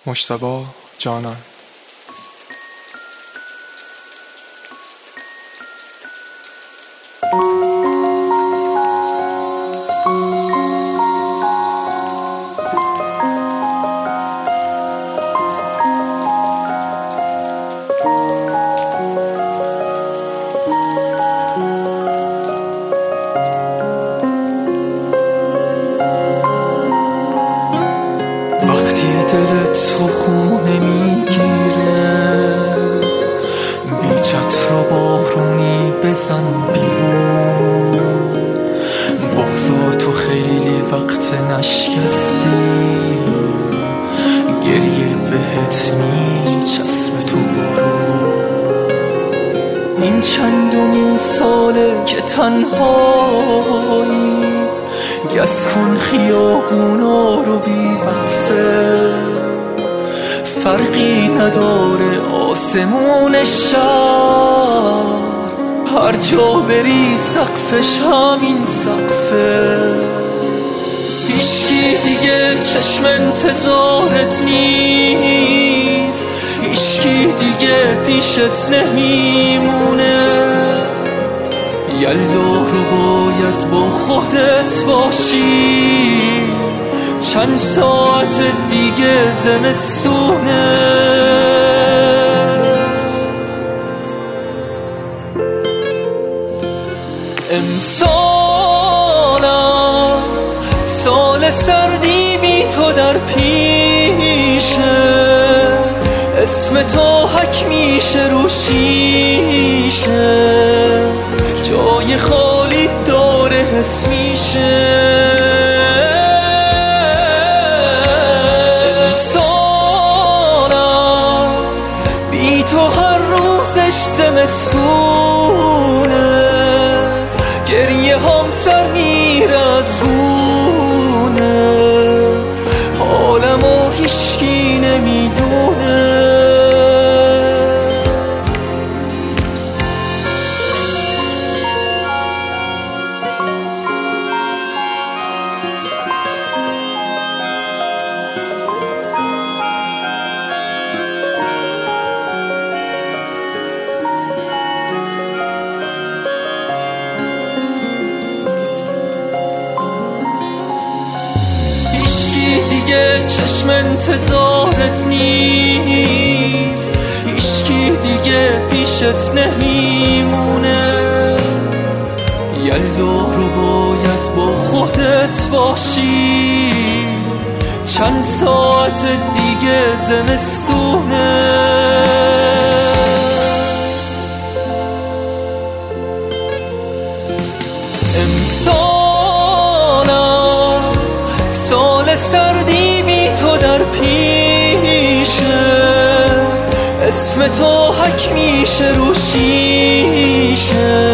مجتبی جانان. دلت تو خونه میگیره، بی چتر و بارونی بزن بیرون. بغضا تو خیلی وقت نشکستی، گریه بهت میچسبه تو بارون. این چندمین ساله که تنهایی، گس کن خیابونا رو بی وقفه. فرقی نداره آسمون شهر، هر جا بری سقفش همین سقفه. هیچکی دیگه چشم انتظارت نیست، هیچکی دیگه پیشت نمیمونه. یلا رو باید با خودت باشی، چند ساعت دیگه زمستونه. امسالم سال سردی بی تو در پیشه، اسم تو حک میشه رو شیشه. جای خالی داره حس میشه. امسالم بی تو هر روزش زمستونه، گریه هم سر میره از گونه. حالمو هیچکی نمیدونه. دیگه چشم انتظارت نیست، هیچکی دیگه پیشت نمیمونه. یلا رو باید با خودت باشی، چند ساعت دیگه زمستونه. امسالم سال سردی بی تو در پیشه، اسم تو حک میشه رو شیشه.